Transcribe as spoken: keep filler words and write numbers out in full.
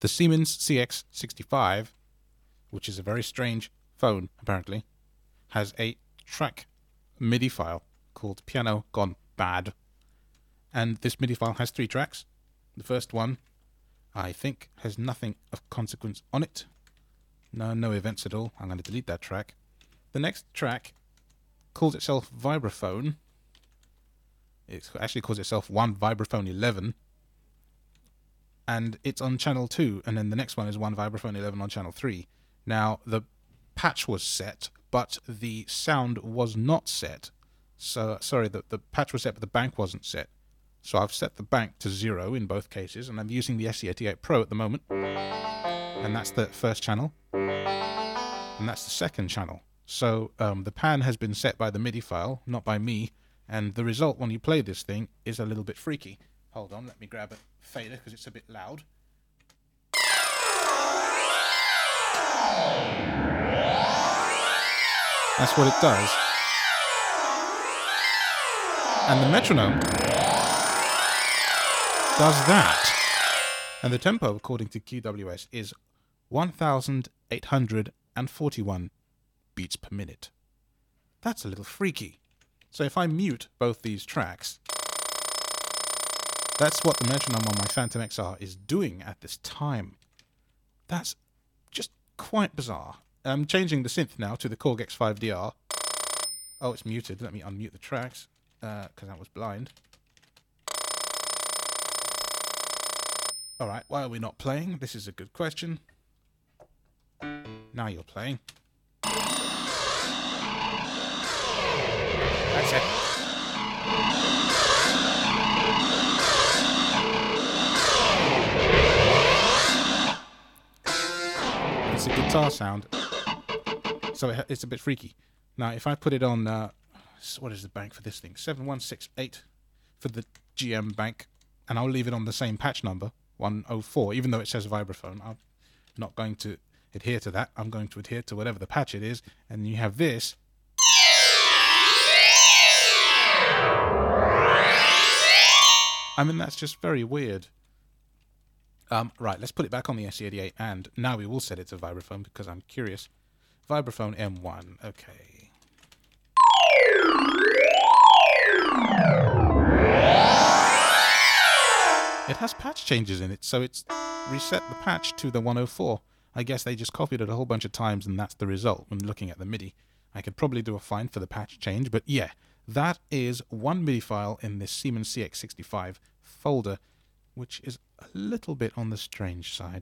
The Siemens C X sixty-five, which is a very strange phone, apparently, has a track MIDI file called Piano Gone Bad. And this MIDI file has three tracks. The first one, I think, has nothing of consequence on it. No, no events at all. I'm going to delete that track. The next track calls itself Vibraphone. It actually calls itself one Vibraphone eleven. And it's on channel two. And then the next one is one Vibraphone eleven on channel three. Now, the patch was set, but the sound was not set. So, sorry, the, the patch was set, but the bank wasn't set. So I've set the bank to zero in both cases, and I'm using the S C eighty-eight Pro at the moment. And that's the first channel. And that's the second channel. So um, the pan has been set by the MIDI file, not by me. And the result when you play this thing is a little bit freaky. Hold on, let me grab a fader because it's a bit loud. That's what it does. And the metronome does that. And the tempo, according to Q W S, is one thousand eight hundred forty-one beats per minute. That's a little freaky. So if I mute both these tracks, that's what the metronome on my Phantom X R is doing at this time. That's just quite bizarre. I'm changing the synth now to the Korg X five D R. Oh, it's muted. Let me unmute the tracks, because uh, I was blind. Alright, why are we not playing? This is a good question. Now you're playing. That's it. It's a guitar sound, so it, it's a bit freaky. Now, if I put it on, uh, what is the bank for this thing? seven one six eight for the G M bank, and I'll leave it on the same patch number, one oh four, even though it says Vibraphone. I'm not going to adhere to that. I'm going to adhere to whatever the patch it is, and you have this. I mean, that's just very weird. Um, right, let's put it back on the S C eighty-eight, and now we will set it to Vibraphone because I'm curious. Vibraphone M one, okay. It has patch changes in it, so it's reset the patch to the one oh four. I guess they just copied it a whole bunch of times, and that's the result when looking at the MIDI. I could probably do a find for the patch change, but yeah, that is one MIDI file in this Siemens C X sixty-five folder, which is a little bit on the strange side.